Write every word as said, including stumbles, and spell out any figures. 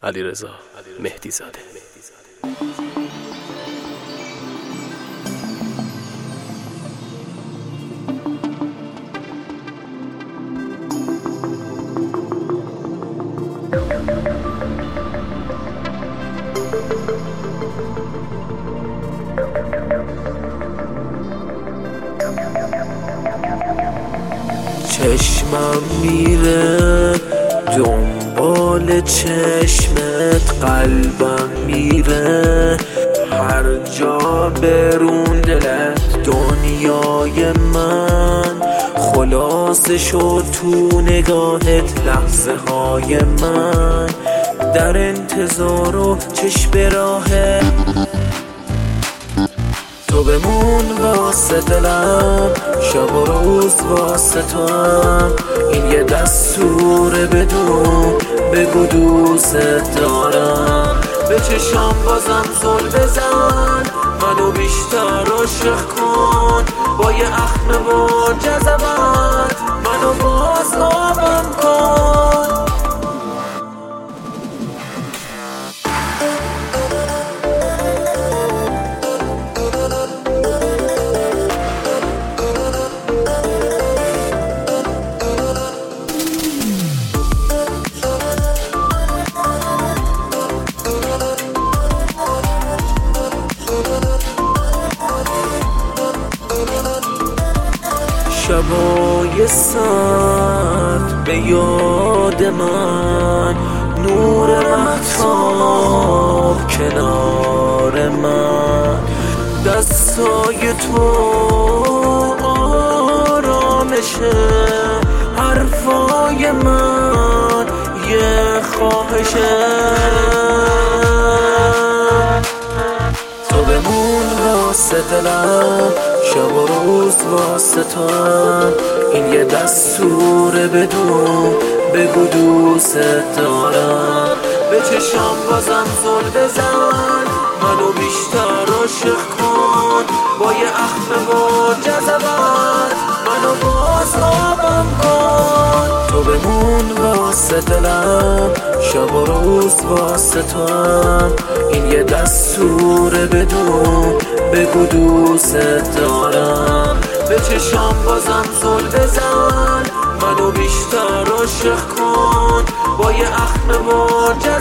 علیرضا مهدی زاده. چشمم میره دنبال چشمت، قلبم میره هر جا برون دلت. دنیای من خلاصه شد تو نگاهت، لحظه های من در انتظار و چشم به راهت. تو بمون واسه دلم، شب و روز واسه تو هم. این یه دستوره بدون، بگو دوست دارم. به چشام بازم زل بزن، منو بیشتر عاشق کن. با یه اخم و جذبت منو باز آبم کن. شبای سرد به یاد من، نور مهتاب کنار من. دستای تو آرامشه، حرفای من یه خواهشه. تو بمون واسه دلم، شب و روز واسه تو هم. این یه دستوره بدون، بگو دوست دارم. به چشام بازم زل بزن، منو بیشتر عاشق کن. با یه اخم و جذبت منو باز آبم کن. تو بمون واسه دلم، شب و روز واسه تو هم. این یه دستوره بدون، بگو دوست دارم. به چشام بازم زل بزن، منو بیشتر عاشق کن. با یه اخم و